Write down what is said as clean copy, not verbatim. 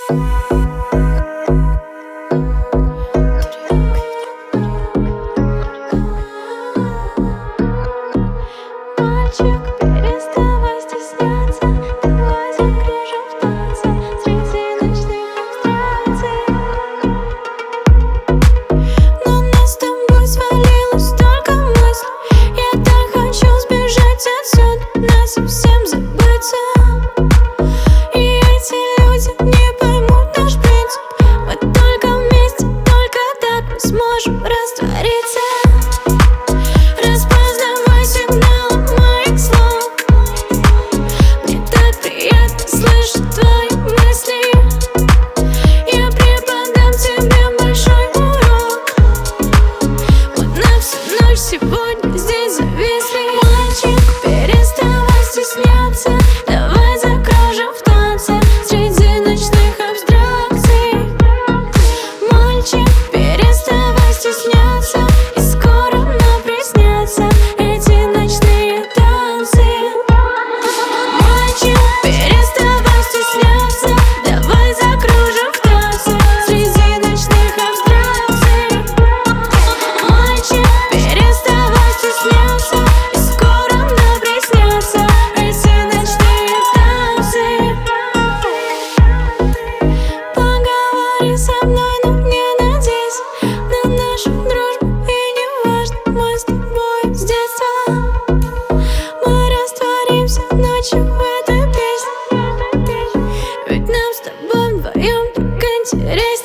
Мальчик, переставай стесняться, давай закружим в танце среди ночных абстракций. На нас с тобой свалилось столько мыслей, я так хочу сбежать отсюда, насовсем забыться. И эти люди не поймут наш принцип, мы только вместе, только так мы сможем раствориться. Распознавай сигналы моих слов, мне так приятно слышать твои мысли. Я преподам тебе большой урок, мы на всю ночь сегодня здесь зависли. Мальчик, переставай стесняться, давай закружим в танце среди ночных абстракций. Мальчик, переставай стесняться, и скоро нам приснятся эти ночные танцы. Мальчик, переставай стесняться, давай закружим в танце среди ночных абстракций. Мальчик, переставай стесняться, и скоро нам приснятся эти ночные танцы. Поговори со мной, но не надейся на нашу дружбу, и не важно, мы с тобой с детства. Мы растворимся ночью в этой песне, ведь нам с тобой вдвоем так интересно.